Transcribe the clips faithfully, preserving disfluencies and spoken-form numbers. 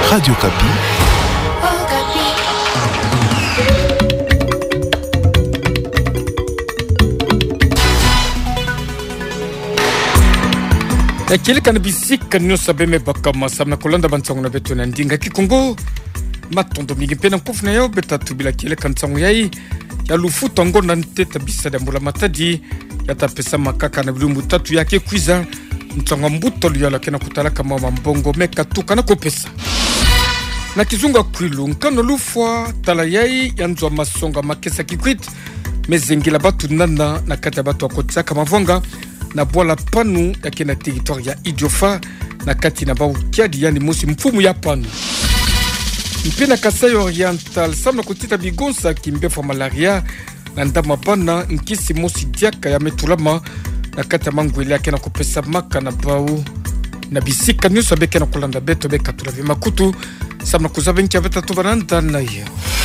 Radio Kapi. Akili kanabisika nyosa beme bakama samna kolanda bansangu na betu na ndinga kikongo matondo mingi pena mkufu na yao betatu bila kile kansangu yai ya lufu tango na nteta bisada mbula matadi ya tapesa makaka na bilumbu tatu yake kwiza mtanga mbuto liyala kena kutalaka mama mbongo meka tuka na kopesa na kizunga kwilu nkano lufwa tala yai ya nzwa masonga makesa kikwit mezengila batu nana na kata batu wakotisaka mavonga na bola panu ya kena territoire ya Idiofa na kati na bau kiadi yani mosi mfumu ya panu mpena Kasai Oriental samna kutita bigonsa kimbefa malaria na ndama pana nkisi mosi diaka ya metulama na kati mangwele ya kena kupesa maka na bau na bisika nyusa beke na kulanda beto beka tulavi makutu samna kuzabe nkia beta tuvaranda na ya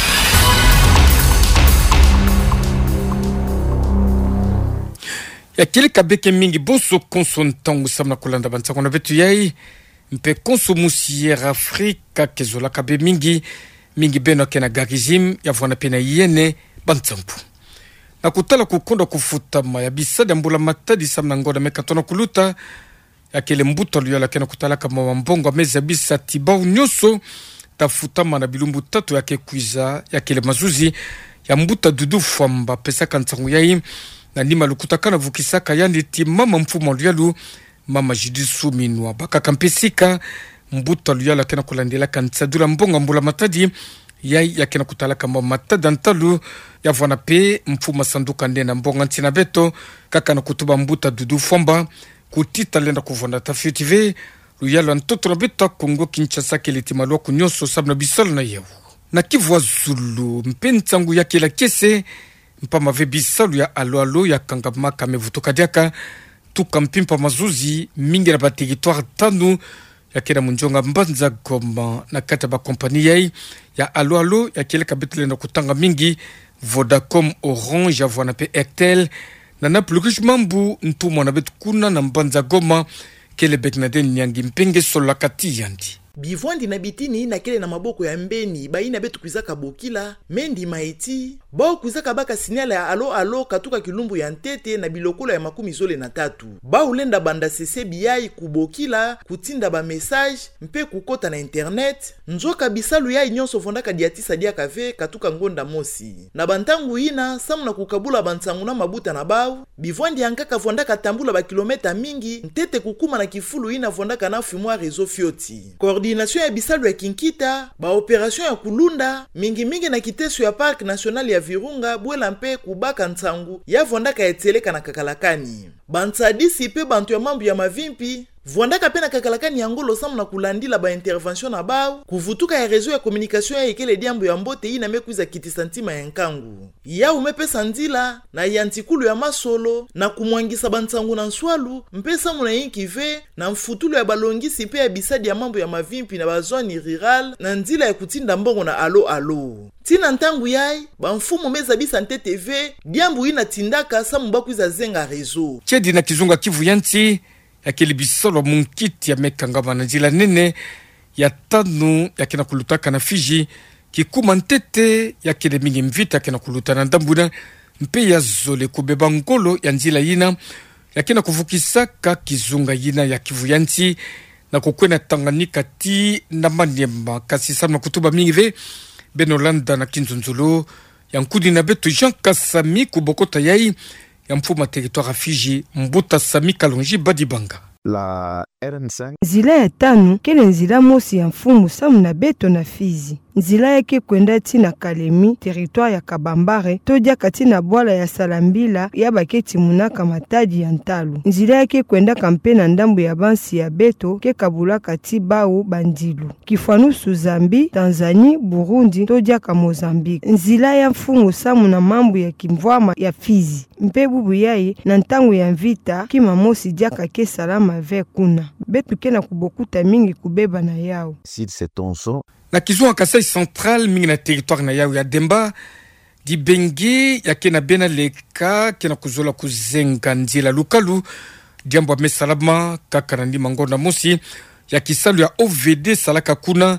ya kile kabeke mingi boso konsontangu samna kulanda bansa kona betu yai mpe konsomusier Afrika kezola kabe mingi mingi beno kena garizim ya vwana pena yene bansampu na kutala kukonda kufutama ya bisada mbula matadi samna ngoda mekatona kuluta ya kele mbuto liyola kena kutala kama wambongo meza bisa tibau nyoso tafutama na bilumbu tatu yake kwiza ya kele mazuzi ya mbuta dudu famba pesa kansangu yai na nima lukutakana vukisaka yandi ti mama mfumo liyalu mama jidisu minwa baka kampesika mbuta liyala kena kulandela kansadula mbonga mbula matadi yai ya kena kutala kama matada ntalu ya vwana pe mfuma sanduka ndena mbonga ntina beto kaka na kutuba mbuta dudu famba kutita lenda kuvona tafiutive luyala ntoto na beta Kongo Kinshasa keleti malwa kunyoso sabna bisala na yewu na Kivu Zulu mpentangu ya kila kese mpama vebisalu ya alo alo ya kangamaka mevutoka diaka tuka mpimpa mazuzi mingi na ba territoire tanu ya kena munjonga mbanza Goma na kata ba kompani yai ya alo alo ya kile kabitile na kutanga mingi Vodacom, Orange, ya vwana pe Airtel na na plus mambu ntumo na betu kuna na mbanza Goma kele beknaden nyangi mpenge sola kati yandi bivwandi na bitini na kele na maboko ya mbeni baina betu kwizaka bokila mendi maiti bao kwizaka baka sinyala ya alo alo katuka kilumbu ya ntete na bilokolo ya makumi zole na tatu bao lenda banda sese biyai kubokila kutinda ba message mpe kukota na internet nzoka bisalu ya nyonso fondaka diatisa dia kave katuka ngonda mosi na bantangu ina samuna kukabula bantangu na mabuta na bao bivwandi yankaka fondaka tambula ba kilometa mingi ntete kukuma na kifulu ina fondaka na fumwa rezo fioti coordination ya bisalu ya Kinkita, ba operation ya kulunda, mingi mingi na kitesu ya Park National ya Virunga, bwela mpe kubaka ntangu, ya vondaka eteleka na kakalakani. Bantsadisi pe bantu ya mambu ya mavimpi, vondaka pe na kakalakani ya ngolo samu na kulandila ba intervention na bao, kuvutuka ya rezo ya komunikasyon ya ekele diambu ya mbote ina mekuiza kitisantima ya nkangu. Ya umepe sandila, na yantikulu ya masolo, na kumwangisa bantangu na nswalu, mpe samu na yinkive, na mfutulu ya balongisi pe ya bisadi ya mambu ya mavimpi na bazwani rural, na ndila ya kutinda mbongo na alo alo. Tina ntangu yai, banfumu meza bisa nte T V, diambu ina tindaka samu bakuiza zenga rezo. Chedi na kizunga Kivu yanti, ya kelibisolo munkiti ya mekangama na njila nene, ya tanu ya kena kulutaka na Fiji, kikuma ntete ya kele mingi mvita kena kuluta na ndambuna, mpe ya zole kubeba ngolo ya njila yina, ya kena kuvukisaka kizunga yina ya Kivu yanti, na kukwena Tanganyika ti na Maniema, kasi samna kutuba mingi ve, Benolanda na Kinzunzulu, ya nkudi na betu Jean Kasami kubokota yai, ya mfuma territoire Fiji, Mbuta Sami Kalonji Badibanga. La R N cinq nzila ya tanu kele nzila mosi ya mfumu samu na beto na Fizi nzila yake kwenda tina Kalemi territoire ya Kabambare todia kati na bwala ya Salambila ya baketi munaka matadi ya Ntalu nzila yake kwenda kampe na ndambu ya bansi ya beto ke kabula kati bau bandilu kifanu Suzambi Tanzania Burundi todia ka Mozambique nzila ya mfumu samu na mambu ya kimvwama ya Fizi mpe bubu yai na ntangu ya mvita kima mosi diaka ke salama ve kuna betu kena kubokuta mingi kubeba na yao Sid Setonso na kizunga Kasai Central mingi na territoire na yao ya Demba di bengi ya kena bena leka kena kuzola kuzenga nzila lukalu diambo mesalama kaka na ndima ngona mosi ya kisalu ya O V D salaka kuna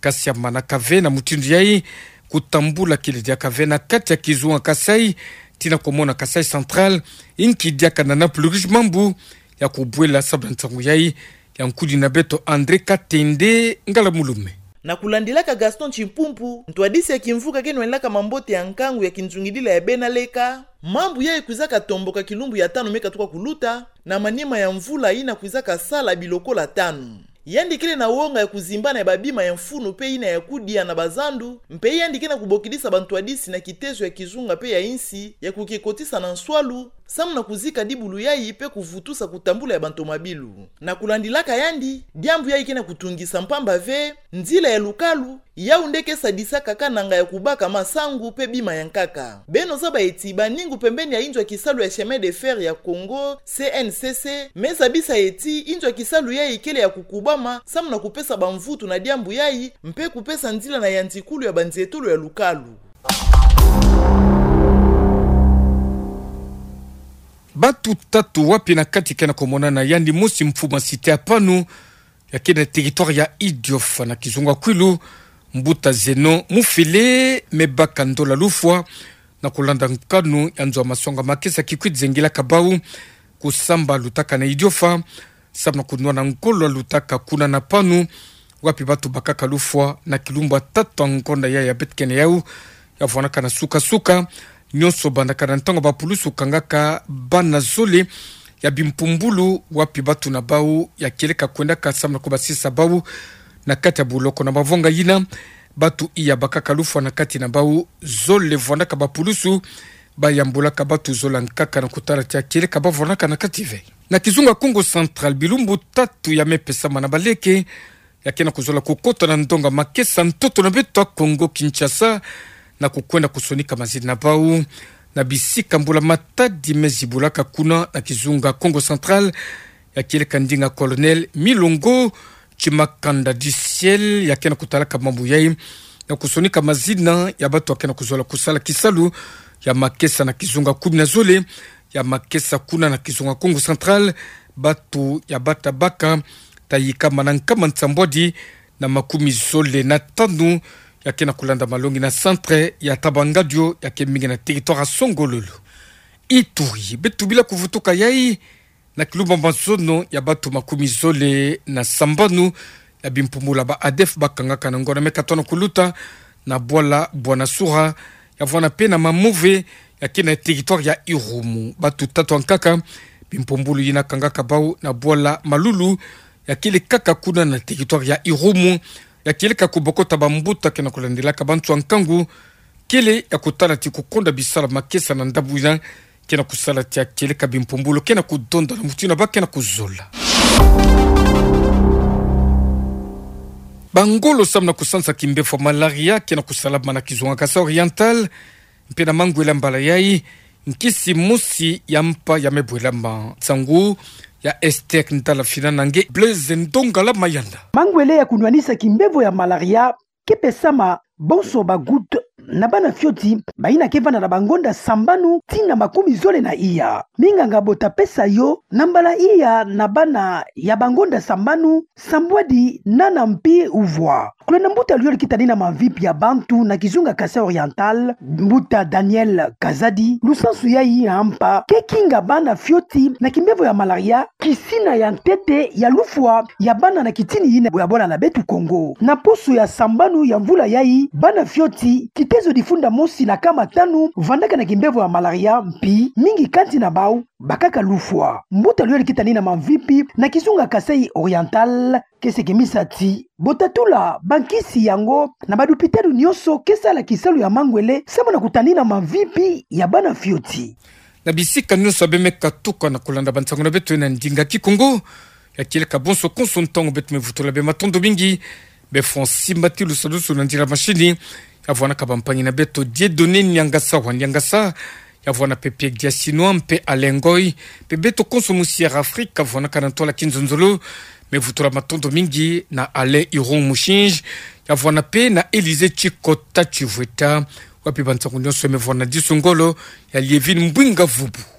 Kasiama na Kave na mutindu yai kutambula kile dia Kave na kati ya Kizunga Kasai tina komona Kasai Central inki dia kanana plurish mambu ya kubwela sabrantangu yai ya mkudi na beto Andre Katende ngala mulume. Na kulandilaka Gaston Chimpumpu ntwadisi ya kimvuka kenwelaka mambote ya nkangu ya kinzungidila ya Benaleka mambu ya kuzaka tomboka kilumbu ya tano meka tuka kuluta na manima ya mvula ina kuzaka sala biloko la tano yandi kile na uonga ya kuzimbana ya babima ya mfunu pe ina ya kudia na bazandu mpe yandi kena kubokidisa bantwadisi na kitezo ya kizunga pe ya insi ya kukekotisa na nswalu samu na kuzika dibulu yai pe kuvutusa kutambula ya bantomabilu na kulandilaka yandi diambu yai kena kutungisa mpamba ve nzila ya lukalu ya undeke sadisa kaka nanga ya kubaka masangu pe bima ya nkaka beno zaba eti baningu pembeni ya injwa kisalu ya chemin de fer ya Congo C N C C meza bisa eti injwa kisalu yai kele ya kukubama samu na kupesa bamvutu na diambu yai mpe kupesa nzila na yantikulu ya banzetolo ya lukalu. Batu tatu wapi na kati kena komona na yandi mosi mfuma site apanu ya kena territoire ya Idiofa na Kizunga Kwilu mbuta zeno mufile mebaka ndola lufwa na kulanda nkanu ya nzwa masonga makesa kikwit zengila kabau kusamba lutaka na Idiofa sabna kunua na nkolo lutaka kuna na panu wapi batu bakaka lufwa na kilumba tatu nkonda ya ya betkene yau ya fuanaka na suka suka nyonso bandaka na ntango bapulusu kangaka bana zole ya bimpumbulu wapi batu na bau ya keleka kwenda kasam na kubasisa bau na kati ya buloko na bavonga yina batu iya bakaka lufwa na kati na bau zole vondaka bapulusu bayambulaka batu zola nkaka na kutala tia keleka bavonaka na kati ve na Kizunga Congo Central bilumbu tatu ya mepesa mana baleke ya kena kuzola kukota na ndonga makesa mtoto na beto Congo Kinshasa na kukwenda kusonika mazini na bau na bisika mbula matadi mezibulaka kuna na Kizunga Congo Central ya kile kandinga Colonel Milongo Chimakanda du Ciel ya kena kutalaka mambu yai na kusonika mazina ya batu ya kena kuzola kusala kisalu ya makesa na Kizunga kumi na zole ya makesa kuna na Kizunga Congo Central batu ya bata baka tayika manankama nsambwadi na makumi zole na tanu ya kena kulanda malongi na centre ya Tabangadio ya kemingi na territoire Songololo Ituri betu bila kuvutuka yai na kilumba mazono ya batu makumi zole na sambanu ya bimpumula ba adef bakangaka na ngona mekatono kuluta na bola bwana sura ya vwana pena mamove ya kena territoire ya Irumu batu tatu ankaka bimpumbulu yina kangaka bau na bola malulu ya kile kaka kuna na territoire ya Irumu ya kile kakubokota bambuta kena kulandila kabantu ankangu kile ya kutala ti kukonda bisala makesa na ndabuina kena kusala ti kile kabimpumbulu kena kudonda na mutina ba kena kuzola bangolo samna kusansa kimbefo malaria kena kusalama na Kizunga Kasai Oriental mpena mangwela mbala yai nkisi musi yampa yamebwelamba tsangu ya Estek Ntala fina nange Blaise Ndonga la mayanda mangwele ya kunwanisa kimbevo ya malaria kepesama bonso bagut na bana fioti baina kevana na bangonda sambanu tina makumi zole na iya minganga bota pesa yo nambala iya na bana ya bangonda sambanu sambwadi nana mpi uvwa kulena mbuta liyo likitani na mavipi ya bantu na Kizunga Kasai Oriental mbuta Daniel Kazadi lusansu ya hii hampa kekinga bana fioti na kimbevo ya malaria kisina ya ntete ya lufwa ya bana na kitini yine ya bola na betu Kongo na posu ya sambanu ya mvula ya hii bana fioti kitezo difunda mosi na kama tanu vandaka na kimbevo ya malaria mpi mingi kanti na bau bakaka lufwa mbuta liyo likitani na mavipi na Kizunga Kasai Oriental keseke misati botatula bankisi yango na badupitalu nyoso kesa la kisalu ya mangwele sama na kutanina mavipi ya bana fioti na bisika nyoso abemeka tuka na kulanda bantango na beto na ndinga Kikongo ya kile kabonso konsontongo betu mevutula be matondo mingi be Francis Matilu salusu na ndira machini ya vwana kabampanyi na beto Dieudonné Nyangasa wa Nyangasa ya vwana pepe dia Sinoa mpe Alengoi pe beto konsomusière Afrika vwana kanantola kinzonzolo mevutula matondo mingi na Ale Iron Mushinj ya vwana pe na Elize Chikota Chivweta wapi bantango nyonso mevwana disungolo ya Lievin Mbwinga Vubu